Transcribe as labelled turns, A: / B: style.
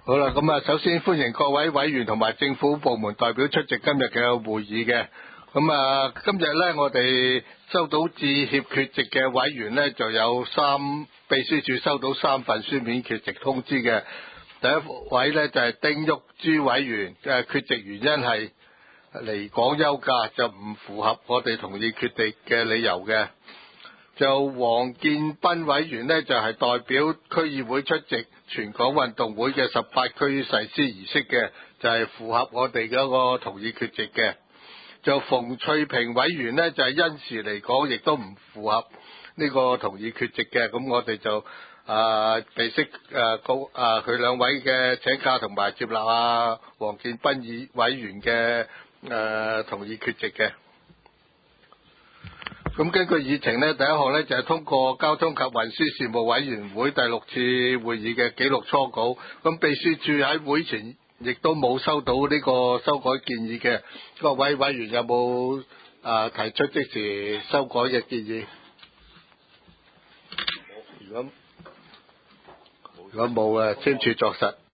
A: 好啦，咁首先歡迎各位委員同埋政府部門代表出席今日嘅會議嘅。咁今日呢，我哋收到致歉缺席嘅委員呢，就有秘書處收到3份書面缺席通知嘅。第一位呢，就係丁玉珠委員嘅缺席原因係離港休假，就唔符合我哋同意決定嘅理由嘅。就黃建斌委員呢，就係代表區議會出席全港運動會嘅18區誓師儀式嘅，就係符合我哋嗰個同意缺席嘅。就馮翠萍委員呢，就係因事離港，亦都唔符合呢個同意缺席嘅。咁我哋就備悉佢兩位嘅請假同埋接納黃建斌委員嘅同意缺席嘅。咁根據議程呢，第一項呢就係通過交通及運輸事務委員會第6次會議嘅記錄初稿。咁秘書處喺會前亦都冇收到呢個修改建議嘅。各位委員有冇提出即時修改嘅建議？如果冇簽署作實。